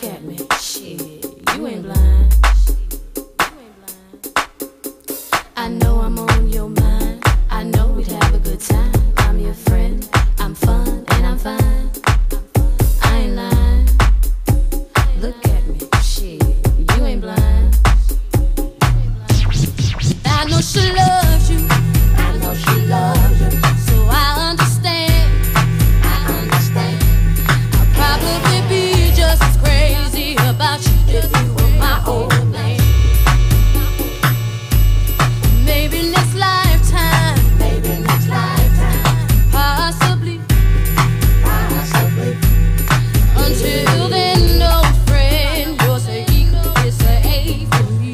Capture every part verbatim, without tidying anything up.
at me, shit, you ain't blind. I know I'm on your mind. I know we'd have a good time. I'm your friend. I'm fun and I'm fine. I ain't lying. Look at me, shit, you ain't blind. I know she loves you. I know she loves you. So I understand. I understand. I'll probably be just as crazy about you if you were my old man. Maybe next lifetime. Maybe next lifetime. Possibly. Possibly. Until then, no friend. You're say equal, it's a A for me.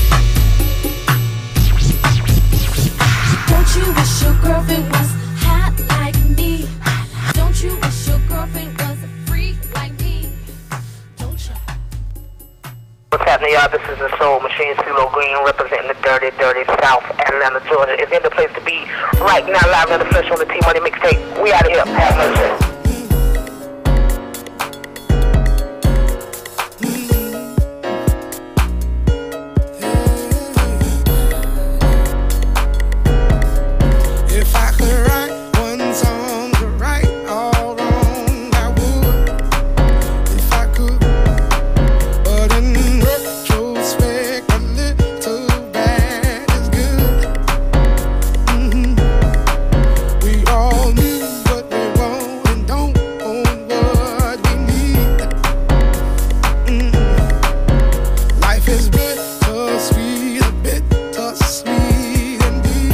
Don't you wish your girlfriend was hot like me? Don't you wish your girlfriend was a freak like me? Don't you? What's happening, y'all? This is the Soul Machine, CeeLo Green, representing the dirty, dirty South Atlanta, Georgia. It's in the place to be right now, live in the flesh on the T-Money mixtape. We out of here. Have mercy. If I could write one song to right all wrong, I would. If I could, but in retrospect, a little bad is good. Mm-hmm. We all knew what we want and don't own what we need. Mm-hmm. Life is bittersweet, a bittersweet indeed.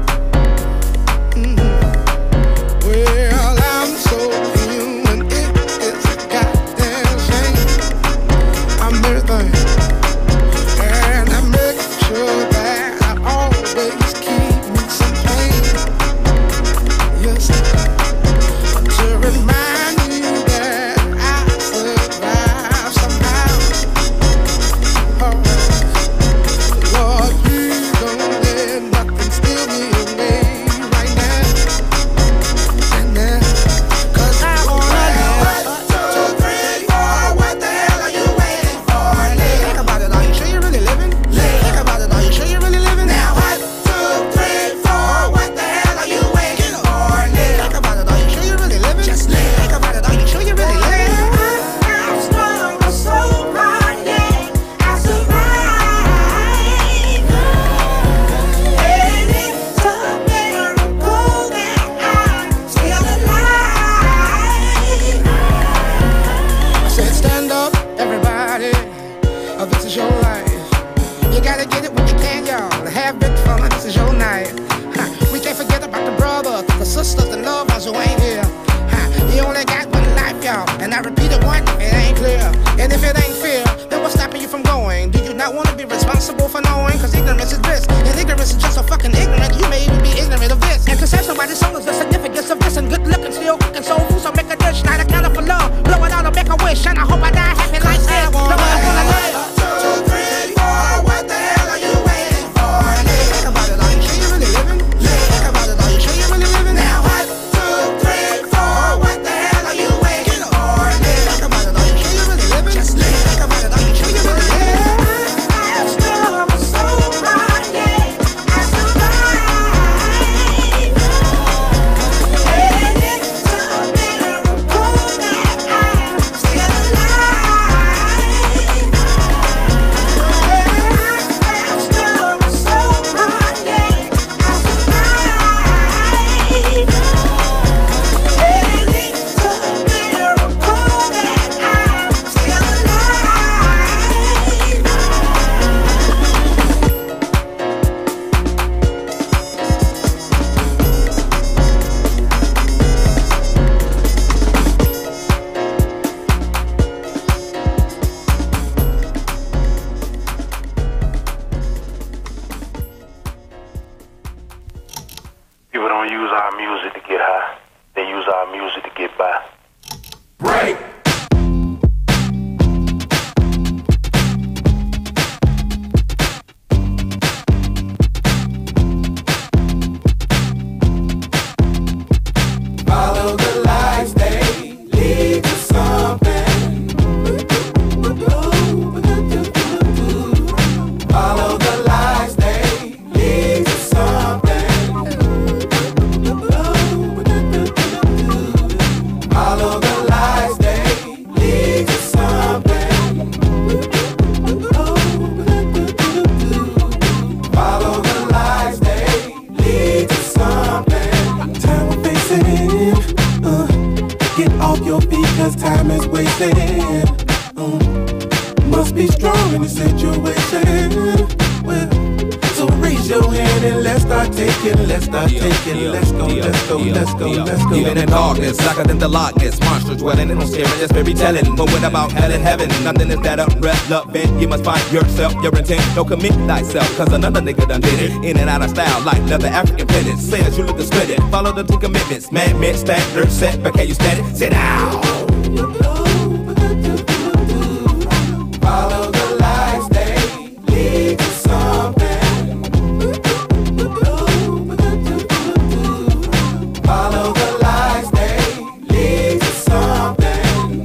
Well, I'm so human, it is a goddamn shame. I'm everything, and I make sure that I always keep me some pain. Yes, to remind me that I survive somehow. Oh, Lord, please don't let nothing steal me away right now. And now, 'cause I wanna know one, two, three, four. What the hell are you waiting for? Think about it. Are you sure you're really living? Think about it. Are you sure you're really living? Now, one, two, three, four. What the hell are you waiting for? Think about it. Are you sure you're really living? Just think about it. Are you sure you're really living? I'm strong, I'm so right, yeah. I survive. And it's a miracle that I'm still alive. I said, stand up, everybody. Oh, this is your life. You gotta get it when you can, y'all. Have big fun, this is your night. Huh. We can't forget about the brothers, the sisters, the loved ones who ain't here. Huh. You only got one life, y'all. And I repeat it once, it ain't clear. And if it ain't fear, then what's stopping you from going? Do you not want to be responsible for knowing? Cause ignorance is bliss. And ignorance is just so fucking ignorant, you may even be ignorant of this. And to say somebody's soul is the significance of this. And good looking, still cooking soul food, so make a dish. Not a counter for love. Blow it out or make a wish. And I hope I die happy like this. Nobody wanna live. Two, three, four. What the hell are you waiting for? Think about it. Are you sure you're really living? Think about it. Are you sure you're really living? Now, one, two, three, four. What the hell are you waiting for? Think about it. Are you sure you're really living? Just think about it. Are you sure you're really living? I'm still, I'm so right, yeah. time is wasted. Mm. Must be strong in the situation. Well, so raise your hand and let's start taking, let's start yeah, taking, yeah, let's go, yeah, let's go, yeah, let's go, yeah. let's go. Even in darkness, darker than the Loch Ness monster dwelling, and no scaring, just very telling. But what about hell and heaven? Nothing is better, relevant. You must find yourself, your intent. Don't commit thyself, cause another nigga done did it. In and out of style, like leather African pendants. Say that you look to split it. Follow the two commitments. Man, man, standard, set, but can you stand it? Sit down. Follow the lights, they lead to something. Follow the lights, they lead to something.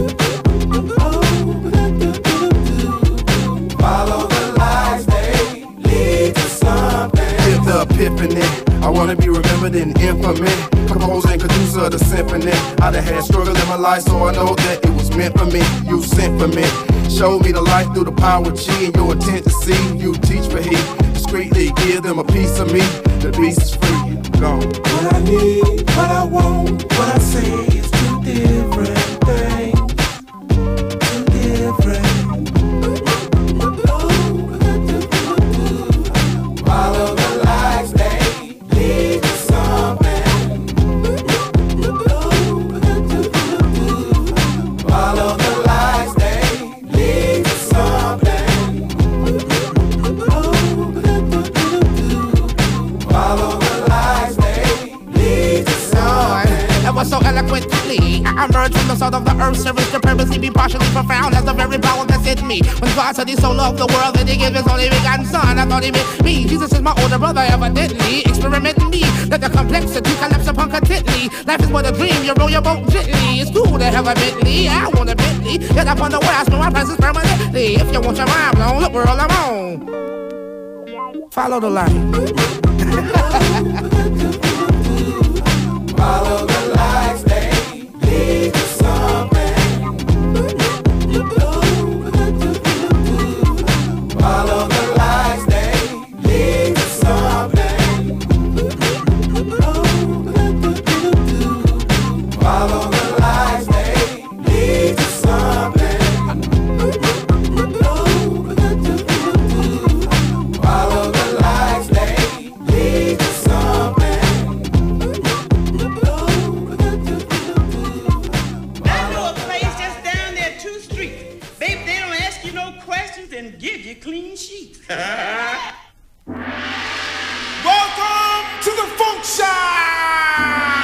Follow the lights, they lead to something. Here's the epiphany, I wanna be remembered in infamy. Composer and producer of the symphony. I done had struggle in my life, so I know that it was meant for me. You sent for me. Showed me the light through the power of chi and your intent to see. You teach for he. Discreetly give them a piece of me. The beast is free. Gone. What I need, what I want, what I say is two different things. Two different. Follow the lights, they lead to something. Follow the lights, they lead to something. Follow the lights, they lead to something. It was so eloquently I emerged from the salt of the earth, service to purposely be partially profound as the very power that's in me. When God said he so loved the world that he gave his only begotten son, I thought he meant me. Jesus is my older brother, evidently experimenting me. Let the complexity collapse upon contently. Life is but a dream, you roll your boat gently. It's cool to have a Bentley, I want a Bentley. Yet upon the way I spend my presence permanently. If you want your mind blown, look world I'm on. Follow the line. Follow the lights, they lead to something. Follow the lights, they lead to something. Follow the lights, they lead to something. Follow the lights, they lead to something. And give you clean sheets. Welcome to the Funk Shop!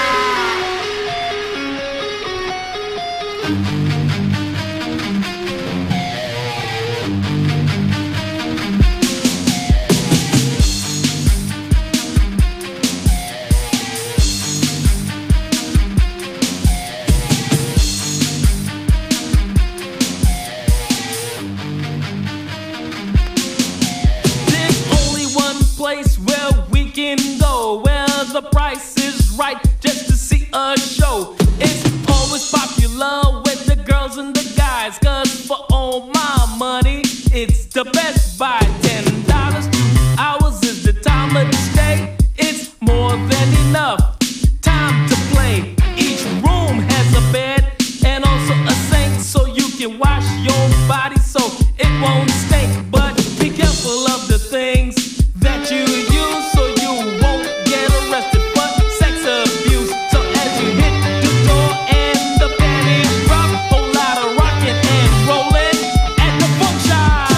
Place where we can go, where the price is right, just to see a show. It's always popular with the girls and the guys, cause for all my money, it's the Best Buy. Ten dollars, two hours is the time of the stay. It's more than enough time to play. Each room has a bed and also a sink, so you can wash your body so it won't stink. But be careful of the things that you use, so you won't get arrested for sex abuse. So as you hit the door and the panties drop, whole lot of rockin' and rollin' at the Funk Shop.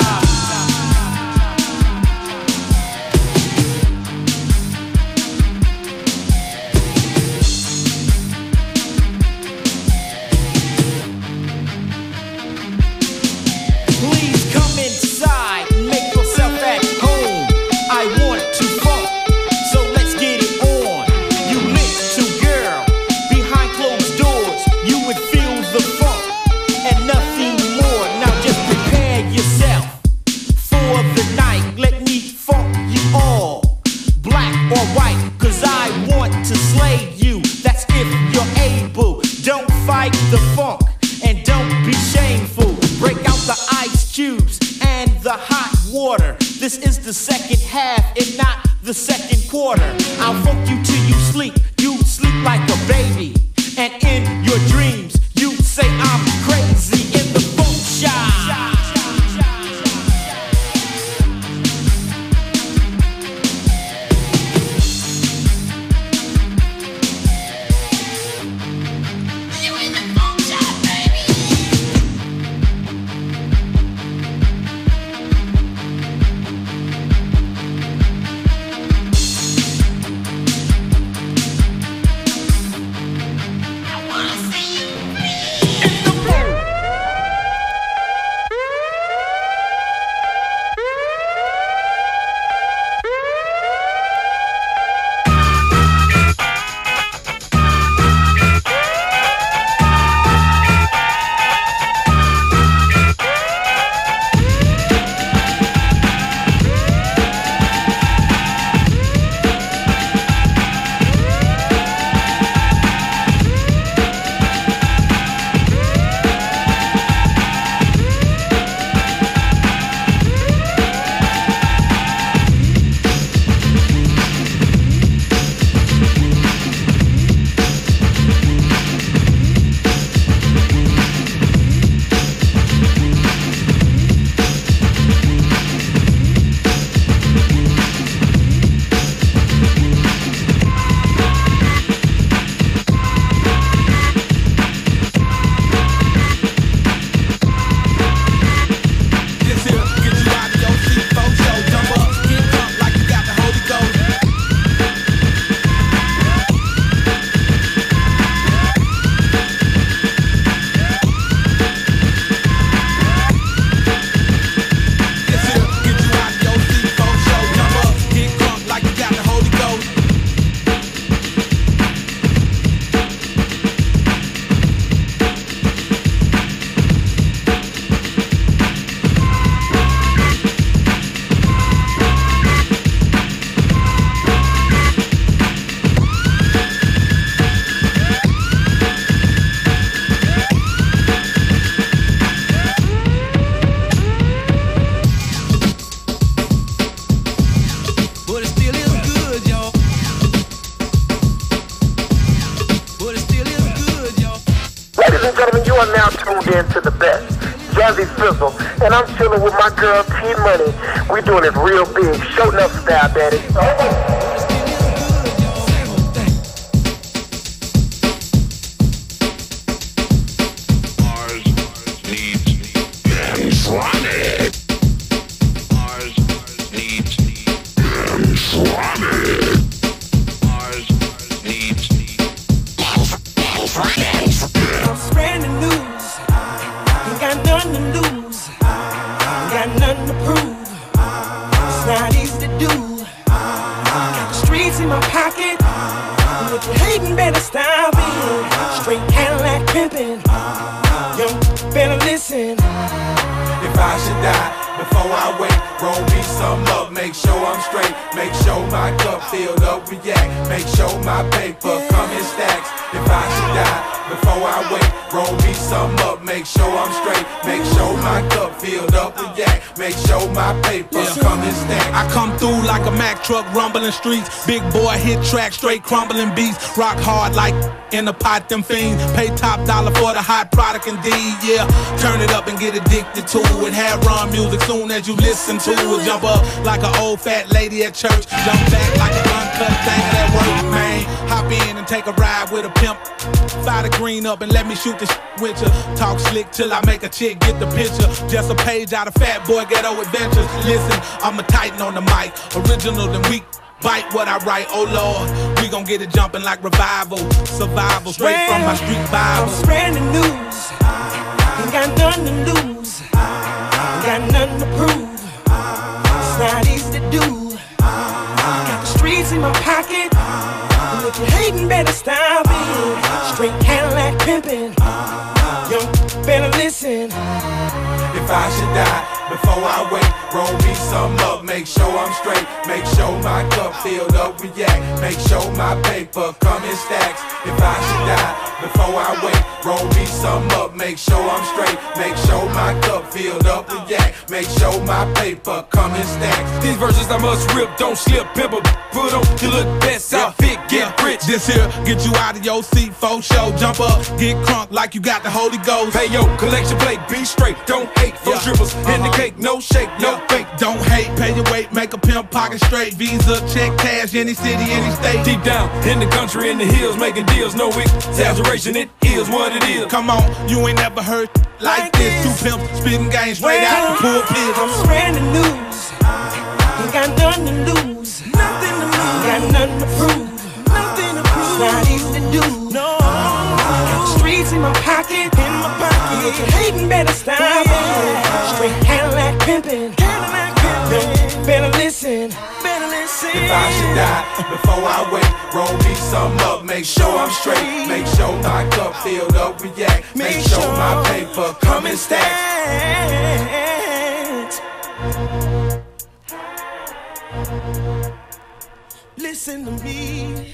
Please come inside and make yourself at home. I want to funk, so let's get it on. You little girl, behind closed doors, you would feel the funk and nothing more. Now just prepare yourself for the night. Let me funk you all, black or white, cause I want to slay you. That's if you're able. Don't fight the funk and don't be shameful. Break out the ice cubes and the hot water. This is the second half and not the second quarter. I'll funk you till you sleep. You sleep like a baby. And in your dreams, you Ladies and gentlemen, you are now tuned in to the best, Jazzy Fizzle, and I'm chilling with my girl T Money. We doing it real big, show enough style, daddy. If I should die before I wake, roll me some up, make sure I'm straight, make sure my cup filled up with yak, make sure my paper come in stacks. If I should die before I wake, roll me some up, make sure I'm straight, make sure my cup filled up with yak, make sure my paper yeah. come in stacks. I come through like a Mack truck, rumbling streets, big boy hit track, straight crumbling beats, rock hard like in the pot, them fiends, pay top dollar for the hot product indeed, yeah, turn it up and get addicted to it, have run music soon as you listen to it, jump up like an old fat lady at church, jump back like an uncut thing at work, man, hop in and take a ride with a pimp, fire the green up and let me shoot this with you, talk slick till I make a chick get the picture, just a page out of Fat Boy Ghetto Adventures, listen, I'm a titan on the mic, original than weak, bite what I write, oh Lord, we gon' get it jumping like revival, survival, straight from my street Bible. I'm spreading the news, ain't got nothing to lose, ain't got nothing to prove, it's not easy to do, got the streets in my pocket, and if you hating better stop it, straight Cadillac pimping, you better listen. If I should die before I wake, roll me some up, make sure I'm straight, make sure my cup filled up with yak, make sure my paper come in stacks. If I should die before I wake, roll me some up, make sure I'm straight, make sure my cup filled up with yak, make sure my paper come in stacks. These verses I must rip, don't slip, pimple, put on your look best yeah. outfit, get yeah. rich. This here get you out of your seat, for show, jump up, get crunk like you got the Holy Ghost. Hey yo, collection plate, be straight, don't hate, four yeah. dribbles uh-huh. in the cake, no shake, no yeah. fake. Don't hate, pay your weight, make a pimp pocket straight, Visa, check, cash, any city, any state. Deep down in the country, in the hills, making deals, no exaggeration, it is what it is. Come on, you ain't never heard like, like this. this. Two pimps spitting game straight well, out the pulpit. I'm spreading the news, ain't got nothing to lose, nothing to lose, got nothing to prove, nothing to prove. It's not easy to do. No, got the streets in my pocket, in my pocket. If you hating, better stop it. Straight Cadillac pimping, Cadillac pimping. Better listen, better listen. If I should die before I wake, roll me some up, make sure I'm straight, make sure my cup filled up with yak, make sure my paper come in stacks. Listen to me.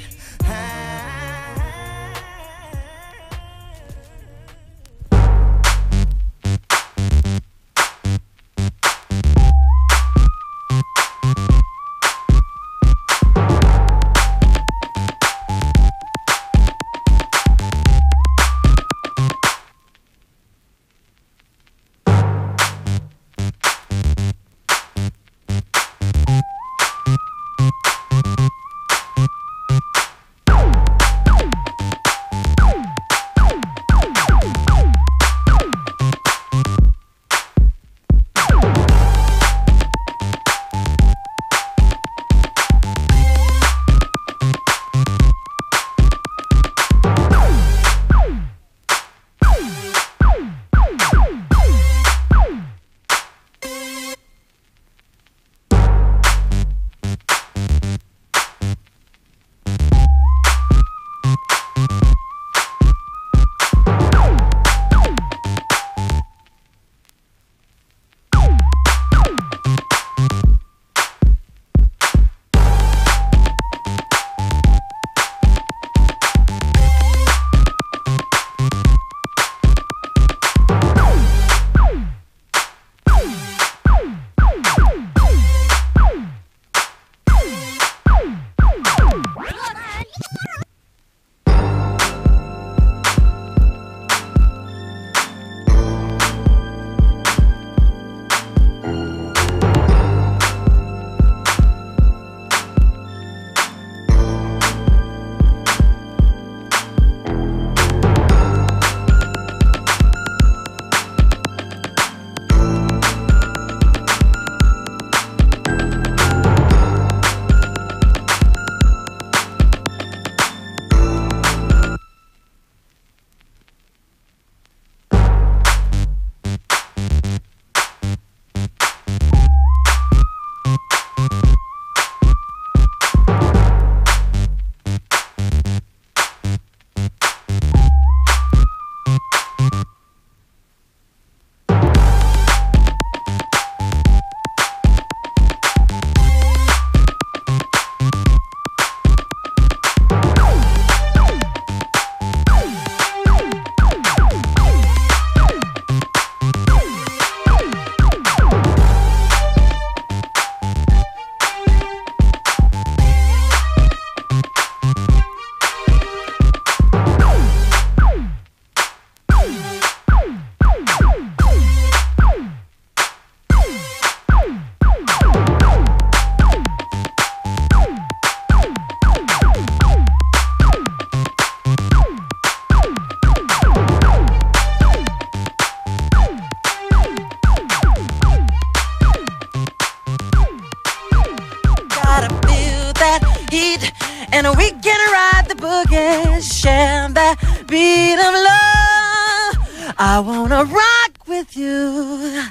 and we can ride the boogie, share that beat of love. I wanna rock with you,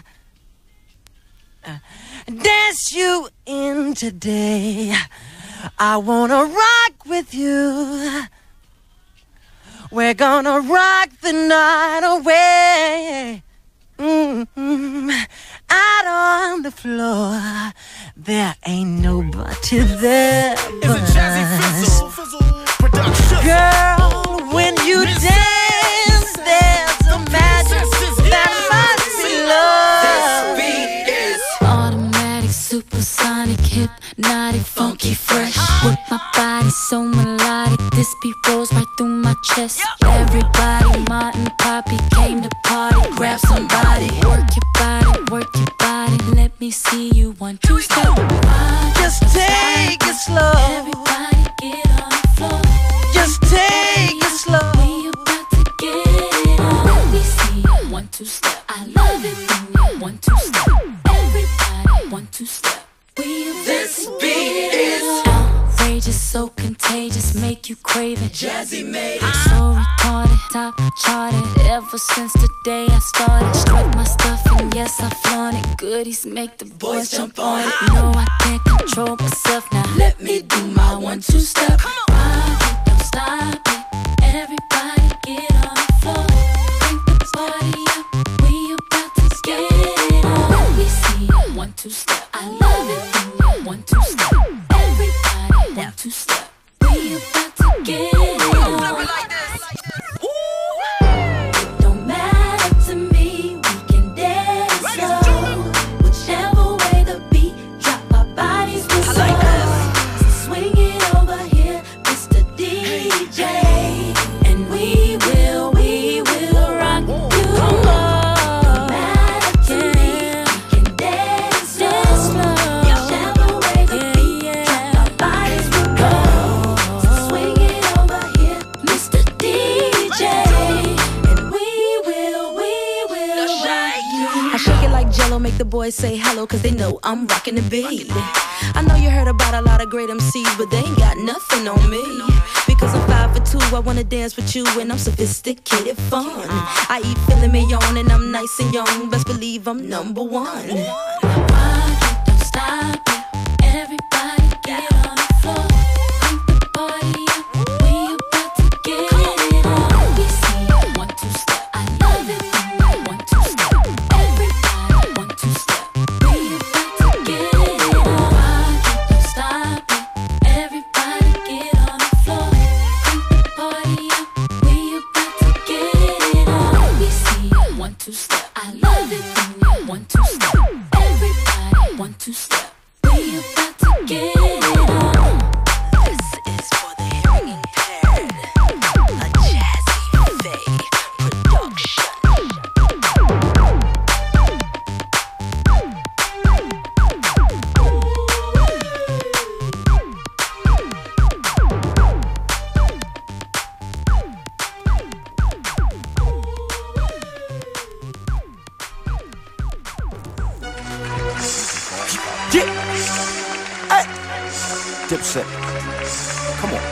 dance you in today. I wanna rock with you. We're gonna rock the night away. Mm-hmm. Out on the floor, there ain't nobody there but us. Girl, when you dance, there's a magic that must be love. This beat is automatic, supersonic, hypnotic, funky, fresh. With my body so melodic, this beat rolls right through my chest. Everybody, Martin, Poppy came to party. Grab somebody, work your body, work your body. Let me see you one, two, step. Just take it slow. Everybody get on the floor. Just take it slow. We about to get it on. Let me see you one, two, step. I love it when you one, two, step. Everybody, one, two, step. We about this to beat get it is outrageous, so contagious, make you crave it. Jazzy made it. So retarded, top charted. Ever since the day I started, strike my stuff and yes I flaunt it. Goodies make the boys jump on it. No, I can't control myself now. Let me do my one, two step. Rock it, don't stop it. Everybody get on the floor. Bring the party up. We about to get it on. Let me see you one, two step. I love it when you one, two step. Everybody one, two step. We about to get it on. It don't matter to me, we can dance slow. Whichever way the beat drop, our bodies will slow. So swing it over here, Mister D J, and we will, we will rock you. Don't matter to me, we can dance slow. Whichever way the beat drop, our bodies will go. So swing it over here, Mister D J, and we will, we will rock you. I shake it like Jello, make the boys say hello, cause they know I'm rocking the beat. I know you heard about a lot of great M Cs, but they ain't got nothing on me. Because I'm five for two, I wanna dance with you, and I'm sophisticated fun. I eat filet mignon, and I'm nice and young, best believe I'm number one. Rock it, don't stop it. Everybody get on the floor. Bring the party up. We about to get it on. Let me see you one, two step. I love it when you one, two step. Everybody one, two step. We about to get it on. Rock it, don't stop it. Everybody get on the floor. Bring the party up. We about to get it on. Let me see you one, two step. I love it when you one, two step. Everybody one, two step. We about to get it on. This is for the hearing impaired. A Jazzy Faye production. Yeah. Hey. Dipset. Come on.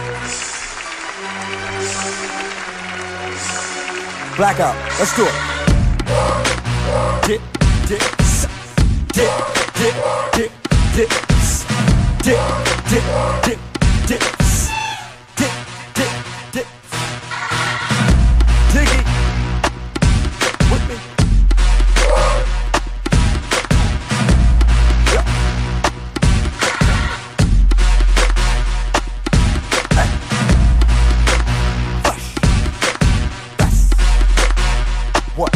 Blackout. Let's do it. Dip, dip, s- dip, dip, dip, dip, s- dip, dip, dip, dip, s- dip, dip, dip. Dig it. With me. What?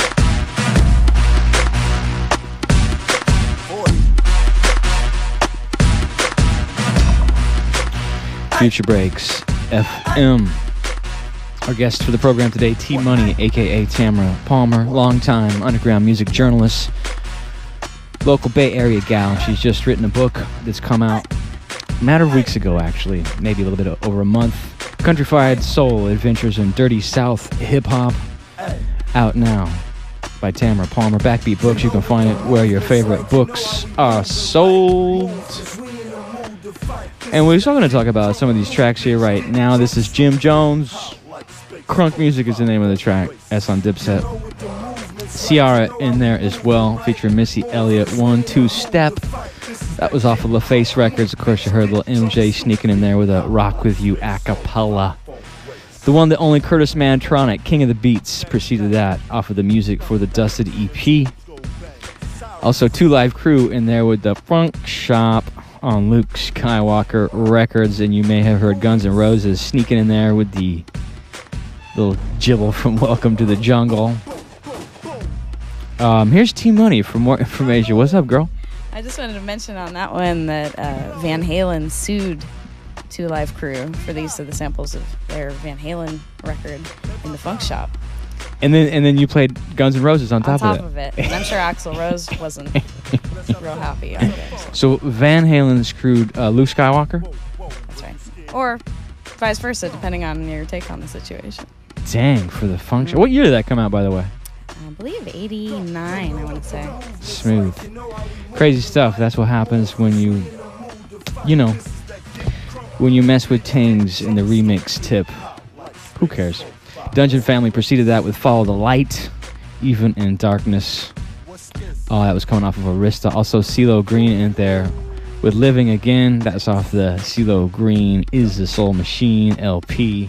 Future Breaks F M. Our guest for the program today, T Money, aka Tamara Palmer, longtime underground music journalist, local Bay Area gal. She's just written a book that's come out a matter of weeks ago, actually, maybe a little bit over a month. Countrified Soul Adventures in Dirty South Hip Hop, out now by Tamara Palmer. Backbeat Books, you can find it where your favorite books are sold. And we're still going to talk about some of these tracks here right now. This is Jim Jones. Crunk Music is the name of the track. That's on Dipset. Ciara in there as well, featuring Missy Elliott. One, Two Step. That was off of LaFace Records. Of course, you heard little M J sneaking in there with a Rock With You a cappella. The one that only Curtis Mantronic, King of the Beats, preceded that off of the music for the Dusted E P. Also, Two Live Crew in there with the Funk Shop on Luke Skywalker Records. And you may have heard Guns N' Roses sneaking in there with the little jibble from Welcome to the Jungle. Um, here's T Money for more information. What's up, girl? I just wanted to mention on that one that uh, Van Halen sued Two Live Crew for the use of the samples of their Van Halen record in the Funk Shop. And then and then you played Guns N' Roses on top, on top of it. of it. And I'm sure Axl Rose wasn't real happy either. So Van Halen screwed uh, Luke Skywalker? That's right. Or vice versa, depending on your take on the situation. Dang, for the function. What year did that come out, by the way? I believe eighty-nine, I would say. Smooth. Crazy stuff. That's what happens when you, you know, when you mess with Tings in the remix tip. Who cares? Dungeon Family preceded that with Follow the Light, Even in Darkness. Oh, that was coming off of Arista. Also, CeeLo Green in there with Living Again. That's off the CeeLo Green Is the Soul Machine L P.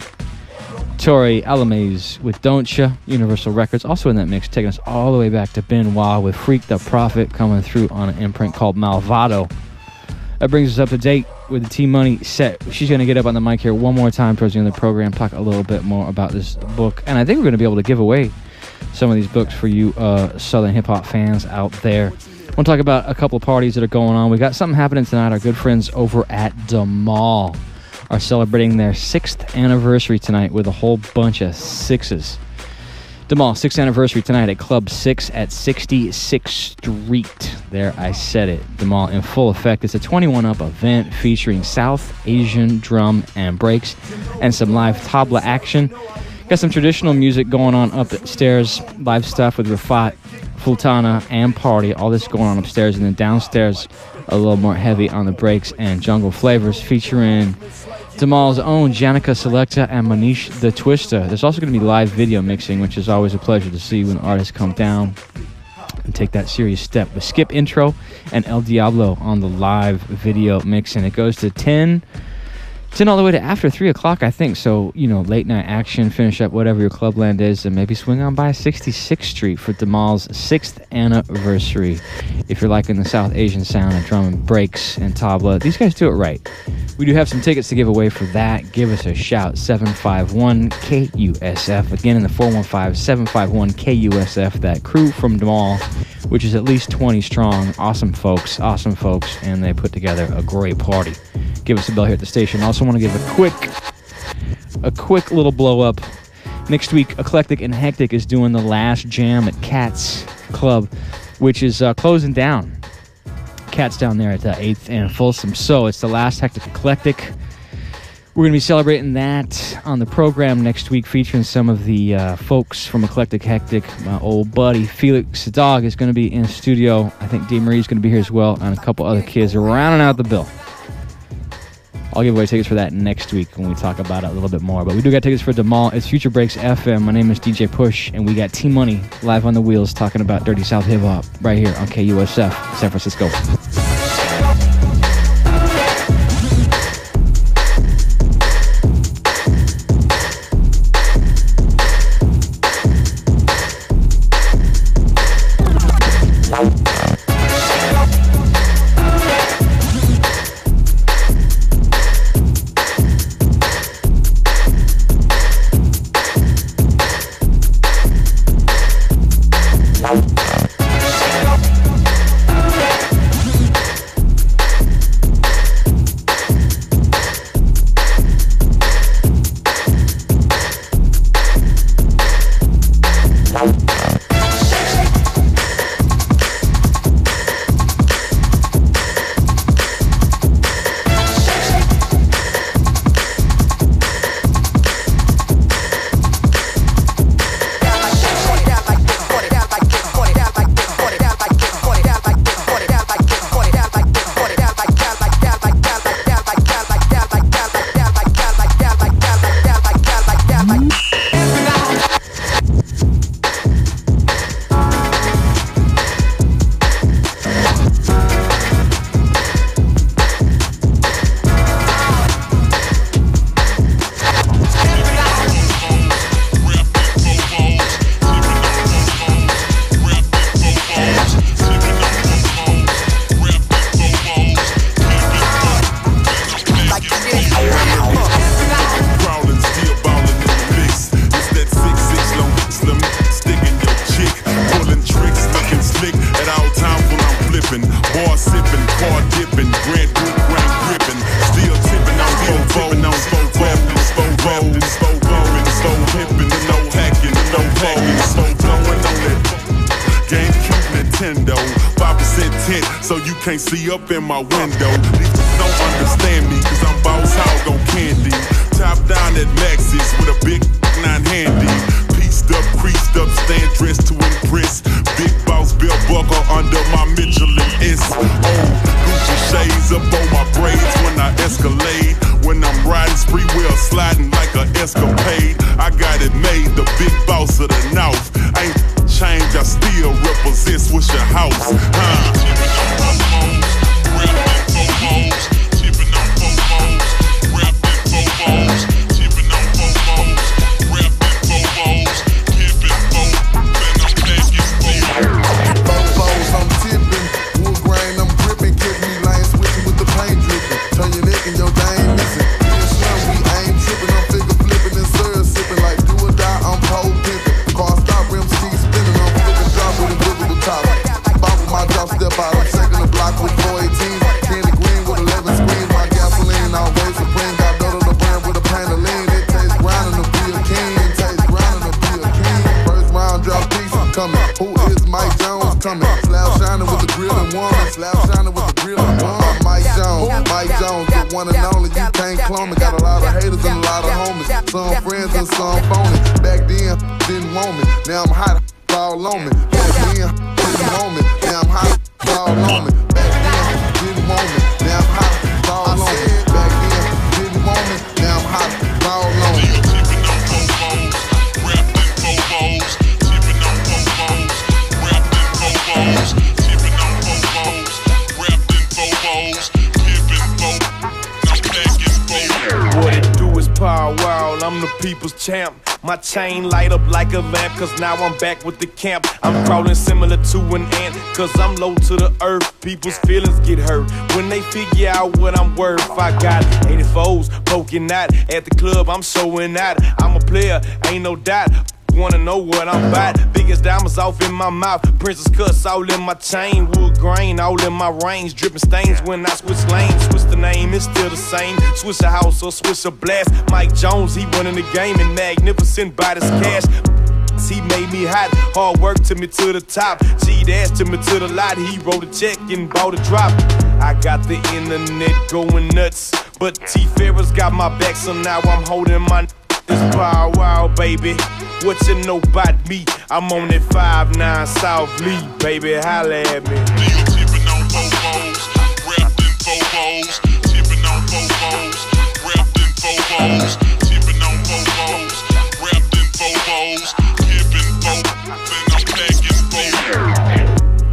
Tori Alamaze with Don't Ya, Universal Records, also in that mix, taking us all the way back to Benoit with Freak the Prophet coming through on an imprint called Malvado. That brings us up to date with the T-Money set. She's going to get up on the mic here one more time towards the end of the program, talk a little bit more about this book, and I think we're going to be able to give away some of these books for you uh, Southern hip-hop fans out there. I want to talk about a couple of parties that are going on. We got something happening tonight. Our good friends over at The Mall are celebrating their sixth anniversary tonight with a whole bunch of sixes. The Mall, sixth anniversary tonight at Club six at sixty-sixth Street. There, I said it. The Mall in full effect. It's a twenty-one up event featuring South Asian drum and breaks and some live tabla action. Got some traditional music going on upstairs, live stuff with Rafat, Fultana, and Party. All this going on upstairs, and then downstairs a little more heavy on the breaks and jungle flavors featuring Damal's own Janica Selecta and Manish the Twister. There's also going to be live video mixing, which is always a pleasure to see when artists come down and take that serious step. With Skip Intro and El Diablo on the live video mixing. It goes to ten, ten all the way to after three o'clock, I think. So, you know, late night action, finish up whatever your clubland is, and maybe swing on by sixty-sixth Street for Damal's sixth anniversary. If you're liking the South Asian sound and drum and breaks and tabla, these guys do it right. We do have some tickets to give away for that. Give us a shout, seven five one K U S F. Again, in the four one five, seven five one K U S F. That crew from Damal, which is at least twenty strong. Awesome folks, awesome folks, and they put together a great party. Give us a bell here at the station. Also want to give a quick, a quick little blow up. Next week, Eclectic and Hectic is doing the last jam at Cat's Club, which is uh, closing down. Cat's down there at the eighth and Folsom. So it's the last Hectic Eclectic. We're going to be celebrating that on the program next week, featuring some of the uh, folks from Eclectic Hectic. My old buddy Felix the Dog is going to be in studio. I think D. Marie's going to be here as well, and a couple other kids are rounding out the bill. I'll give away tickets for that next week when we talk about it a little bit more. But we do got tickets for Damal. It's Future Breaks F M. My name is D J Push, and we got T-Money live on the wheels talking about Dirty South Hip Hop right here on K U S F, San Francisco. Nintendo. five percent tint, so you can't see up in my window. These don't understand me, cause I'm boss hog on candy. Top down at Maxis with a big nine handy. Pieced up, creased up, stand dressed to impress. Big boss belt buckle under my Michelin S. Oh, Gucci shades up on my braids when I escalade. When I'm riding spree wheel, sliding like an escapade. I got it made, the big boss of the North. Ain't change, I still represent Swisher House. Huh? Some friends and some phony. Back then, didn't want me. Now I'm hot, all on me. Back then, didn't want me. Now I'm hot, all on me. Back then, didn't want me. Now I'm hot, all on me. Back then, didn't want me. Now I'm hot, all on me. Tipping on Bobos, wrapped in Bobos. Tipping on Bobos, wrapped in Bobos. Tipping on Bobos, wrapped in Bobos. Pippin' Bobos, I'm packing Bobos. What it do is power wow, I'm the people's champ. My chain light up like a lamp, cause now I'm back with the camp. I'm crawling similar to an ant, cause I'm low to the earth. People's feelings get hurt when they figure out what I'm worth. I got eighty-fours poking out at the club, I'm showing out. I'm a player, ain't no doubt. Wanna know what I'm about? Biggest diamonds off in my mouth. Princess cuts all in my chain. Wood grain all in my range. Dripping stains when I switch lanes. Switch the name, it's still the same. Switch a house or switch a blast. Mike Jones, he running the game and magnificent by this cash. He made me hot, hard work took me to the top. G-Dash took me to the lot, he wrote a check and bought a drop. I got the internet going nuts, but T-Ferris got my back, so now I'm holding my this power wow, baby. What you know about me? I'm on that five nine South Lee, baby, holla at me. Nigga tipping on Bobos, wrapped in Bobos. Tipping on Bobos, wrapped in Bobos. Tipping on Bobos, wrapped in Bobos. Pippin' Bobos, then I'm packing Bobos.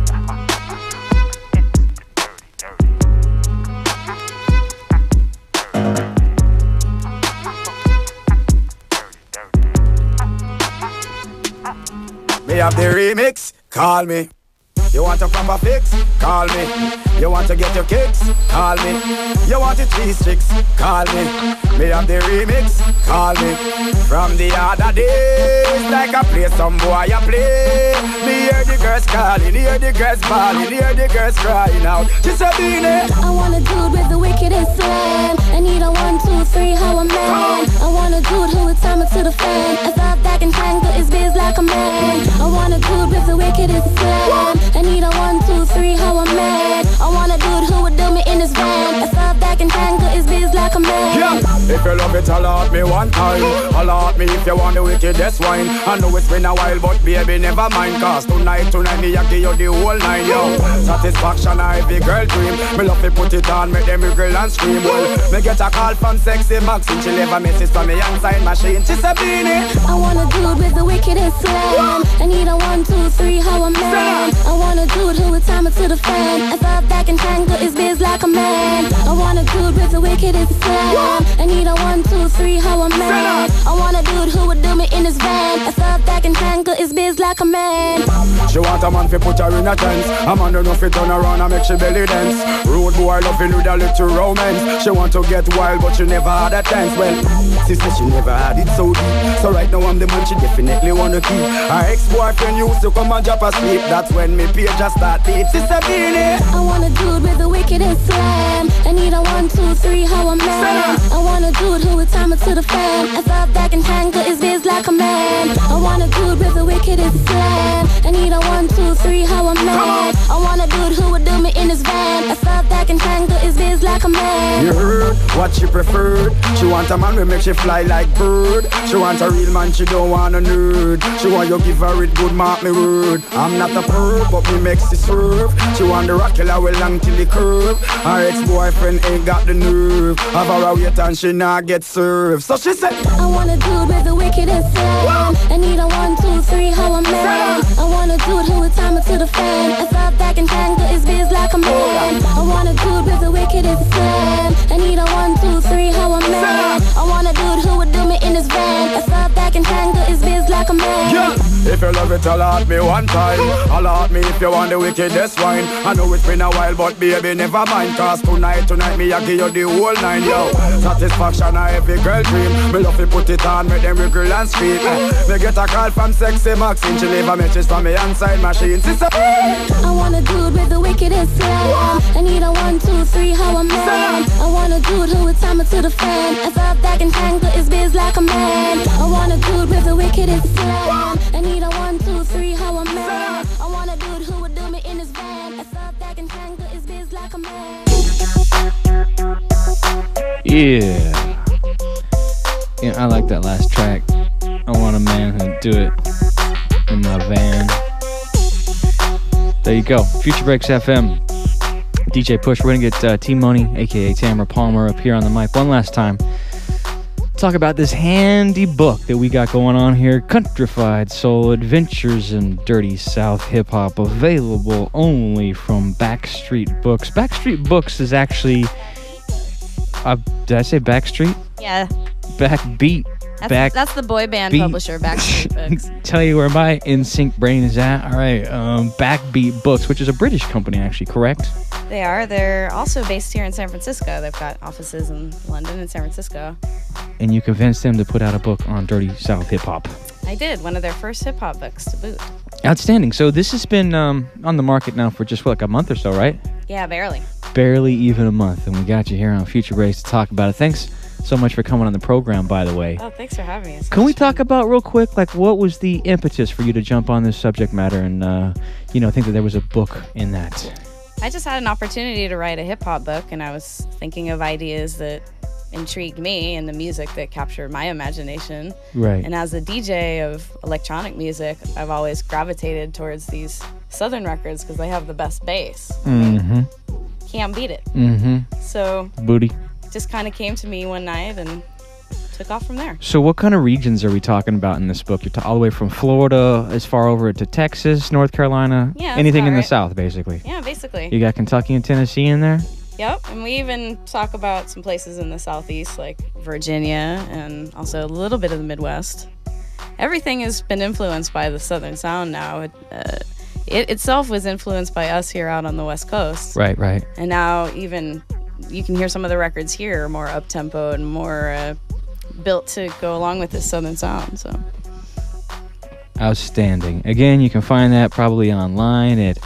Me have the remix, call me. You want a proper fix? Call me. You want to get your kicks? Call me. You want it three sticks? Call me. Me have the remix? Call me. From the other days, like I play some boy I play. Me hear the girls calling, hear the girls bawling, hear the girls crying out. Just a minute. I want a dude with the wickedest slam. I need a one, two, three, how a man. I want a dude who would time it to the fan. I thought that can tangle his biz like a man. I want a dude with the wickedest slam. I need a one, two, three, how I'm mad. I want a dude who would do me in his van. I thought that can tangle his biz like a man. Yeah. If you love it, holla at me one time. Holla at me if you want the wickedest wine. I know it's been a while, but baby, never mind. Cause tonight, tonight, me I give you the whole nine, yo. Satisfaction, I every girl dream. Me love to put it on, make them girl and scream. Well, me get a call from sexy Maxine. She leave a message from me outside machine. She's a beanie. I want a dude with the wickedest slam. I need a one, two, three, how I'm mad. I want a dude who would time it to the fan. I thought that can tangle his biz like a man. I want a dude with the wickedest slam. I need a one, two, three, how I'm mad. I want a dude who would do me in his van. I thought that can tangle his biz like a man. She want a man fi put her in a trance. A man don't know fi turn around and make she belly dance. Rude boy loving with a little romance. She want to get wild but she never had a chance. Well, she said she never had it so deep. So right now I'm the man she definitely wanna keep. Her ex-boyfriend used to come and drop asleep. That's when me page just start deep. Sister Beanie. I want a dude with the wickedest slam. I need a one, two, three, how I'm mad. I want a dude who would time it to the fan. I thought that can tangle his biz like a man. I want a dude with the wickedest slam. I need need a one, two, three, how I'm mad. I want a dude who would do me in his van. A thought that can tangle his biz like a man. You heard what she preferred. She want a man who make she fly like bird. She want a real man, she don't want a nerd. She want you give her it good, mark me word. I'm not a perv, but me makes it serve. She want the rock killer well long till the curve. Her ex-boyfriend ain't got the nerve. Have her a wait and she not get served. So she said, I want a dude with the wickedest slam. I need a one, two, three, how I'm mad. I want a dude who would time it to the fan. A thought that can tangle his biz like a man. I want a dude with the wickedest slam. I need a one, two, three, how I'm mad. I want a dude who would do me in his van. A thought that can tangle his biz like a man. yeah. If you love it, holla at me one time. Holla at me if you want the wickedest wine. I know it's been a while, but baby, never mind. Cause tonight, tonight, me I give you the whole nine, yo. Satisfaction a every girl dream. Me love to put it on, make them wriggle and scream. Me get a call from Sexy Maxine. She leave a message from me inside machine. She say, I want a dude with the wickedest slam. I need a one, two, three, how I'm mad. I want a dude who would time it to the fan. I thought that can tangle his biz like a man. I want a dude with the wickedest slam. I need a one, two, three, how I'm mad. I want a dude who would do me in his van. I thought that can tangle his biz like a man. Yeah. Yeah, I like that last track. I want a man who'd do it in my van. There you go. Future Breaks F M. D J Push. We're going to get uh, T-Money, a k a. Tamara Palmer, up here on the mic one last time. Talk about this handy book that we got going on here. Countrified Soul Adventures in Dirty South Hip Hop. Available only from Backstreet Books. Backstreet Books is actually... Uh, did I say Backstreet? Yeah. Backbeat. That's, Back that's the boy band beat. publisher, Backstreet Books. Tell you where my In Sync brain is at. All right. Um, Backbeat Books, which is a British company, actually, correct? They are. They're also based here in San Francisco. They've got offices in London and San Francisco. And you convinced them to put out a book on Dirty South Hip Hop. I did. One of their first hip hop books to boot. Outstanding. So this has been um, on the market now for just, what, like a month or so, right? Yeah, barely. Barely even a month. And we got you here on Future Breaks to talk about it. Thanks so much for coming on the program, by the way. Oh, thanks for having me. It's Can we talk about real quick, like, what was the impetus for you to jump on this subject matter and, uh, you know, think that there was a book in that? I just had an opportunity to write a hip hop book, and I was thinking of ideas that intrigued me and the music that captured my imagination. Right. And as a D J of electronic music, I've always gravitated towards these Southern records because they have the best bass. Mm-hmm. Can't beat it. Mm-hmm. So Booty. just kind of came to me one night and took off from there. So what kind of regions are we talking about in this book? You're ta- all the way from Florida as far over to Texas, North Carolina, Yeah, that's anything in about the right. South, basically. Yeah, basically. You got Kentucky and Tennessee in there? Yep, and we even talk about some places in the Southeast like Virginia and also a little bit of the Midwest. Everything has been influenced by the Southern sound now. It, uh, it itself was influenced by us here out on the West Coast. Right, right. And now even you can hear some of the records here are more up-tempo and more uh, built to go along with this Southern sound. So Outstanding. Again, you can find that probably online at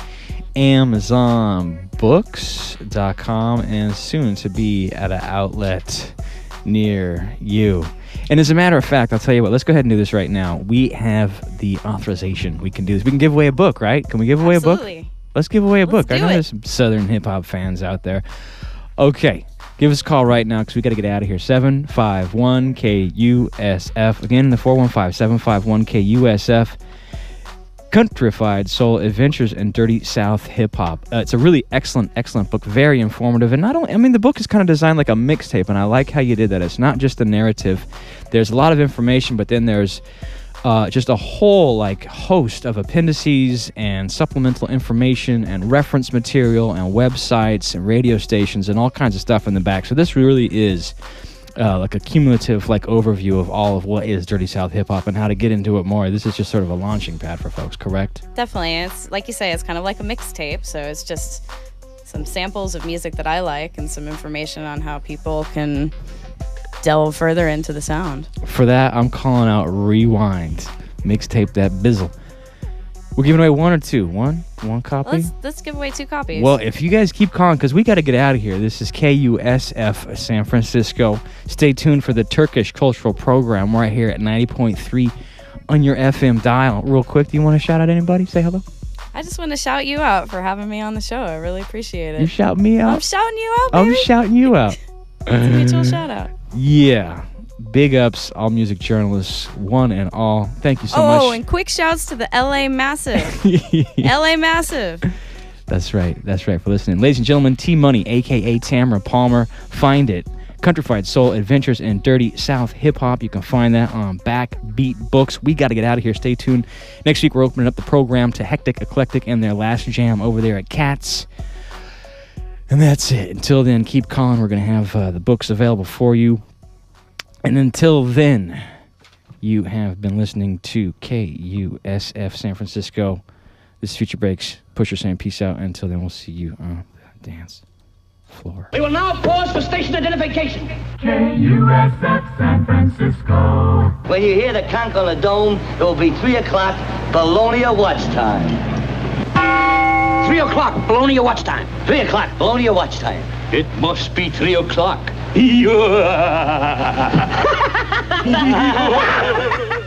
amazon books dot com and soon to be at an outlet near you. And as a matter of fact, I'll tell you what, let's go ahead and do this right now. We have the authorization. We can do this. We can give away a book, right? Can we give away Absolutely. a book? Let's give away a Let's book. I do know it. there's some Southern hip-hop fans out there. Okay. Give us a call right now because we got to get out of here. seven five one K U S F. Again, the four one five, seven five one K U S F. Countrified Soul Adventures in Dirty South Hip Hop. Uh, it's a really excellent, excellent book. Very informative. And not only, I mean, the book is kind of designed like a mixtape, and I like how you did that. It's not just a narrative. There's a lot of information, but then there's uh, just a whole like host of appendices and supplemental information and reference material and websites and radio stations and all kinds of stuff in the back. So this really is Uh, like a cumulative like overview of all of what is Dirty South Hip Hop and how to get into it more. This is just sort of a launching pad for folks, correct? definitely, it's like you say, it's kind of like a mixtape. So it's just some samples of music that I like and some information on how people can delve further into the sound. For that, I'm calling out Rewind. Mixtape that bizzle. We're giving away one or two. One? One copy? Let's let's give away two copies. Well, if you guys keep calling, because we got to get out of here. This is K U S F San Francisco. Stay tuned for the Turkish Cultural Program right here at ninety point three on your F M dial. Real quick, do you want to shout out anybody? Say hello. I just want to shout you out for having me on the show. I really appreciate it. You shout me out? I'm shouting you out, baby. I'm shouting you out. It's a mutual shout out. Yeah. Big ups, all music journalists, one and all. Thank you so oh, much. Oh, and quick shouts to the L A Massive. L A Massive. That's right. That's right for listening. Ladies and gentlemen, T-Money, a k a. Tamara Palmer. Find it. Countrified Soul Adventures in Dirty South Hip Hop. You can find that on Backbeat Books. We got to get out of here. Stay tuned. Next week, we're opening up the program to Hectic Eclectic and their last jam over there at Cats. And that's it. Until then, keep calling. We're going to have uh, the books available for you. And until then, you have been listening to K U S F San Francisco. This is Future Breaks. Pusher saying peace out. Until then, we'll see you on the dance floor. We will now pause for station identification. K U S F San Francisco. When you hear the conch on the dome, it will be three o'clock, Bologna watch time. Three o'clock, Bologna watch time. Three o'clock, Bologna watch time. It must be three o'clock.